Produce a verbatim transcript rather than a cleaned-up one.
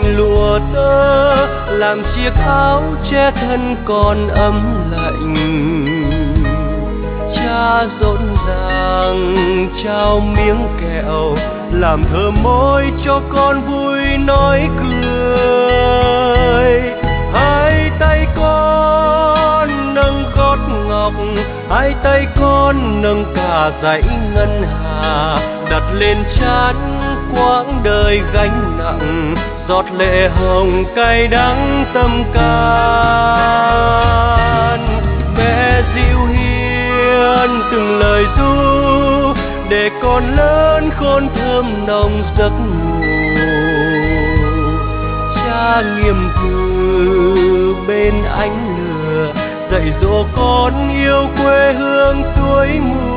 mảnh lụa tơ làm chiếc áo che thân con ấm lạnh. Cha rộn ràng trao miếng kẹo làm thơm môi cho con vui nói cười. Hai tay con nâng gót ngọc, hai tay con nâng cả dãy ngân hà, đặt lên trán quãng đời gánh nặng, giọt lệ hồng cay đắng tâm can. Mẹ dịu hiền từng lời ru để con lớn khôn thơm nồng giấc ngủ. Cha nghiêm cử bên ánh lửa dạy dỗ con yêu quê hương tuổi mùa.